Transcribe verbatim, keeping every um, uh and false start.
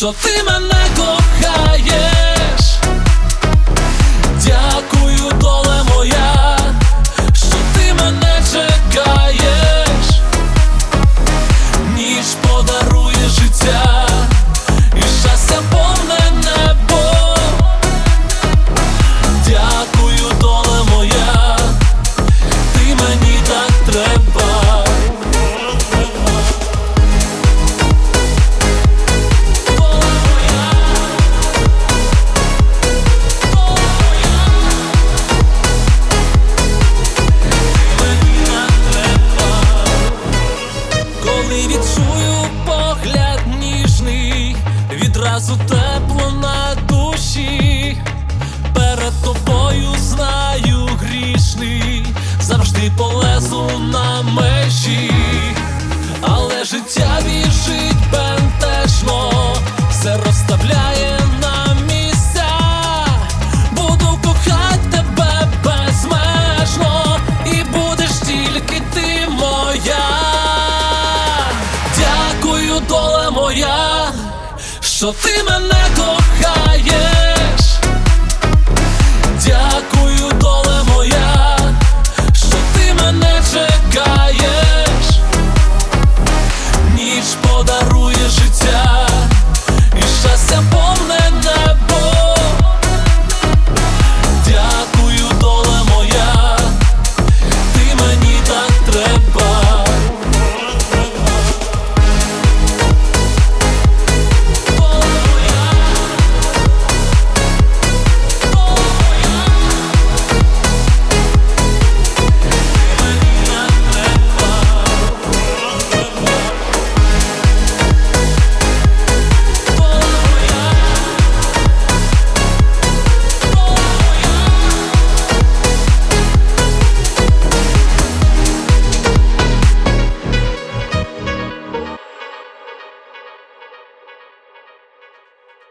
що ти мене кохаєш. Дякую, доле моя, що ти мене чекаєш. Ніч подарує життя і щастя повне небо. Дякую, доле моя, ти мені так треба. Відчую погляд ніжний, відразу тепло на душі. Перед тобою знаю грішний, завжди полезу на межі. Але життя біжить бентежно, все розставляє на місця. Буду кохать тебе безмежно, і будеш тільки ти моя. Дякую, доле моя, що ти мене кохаєш.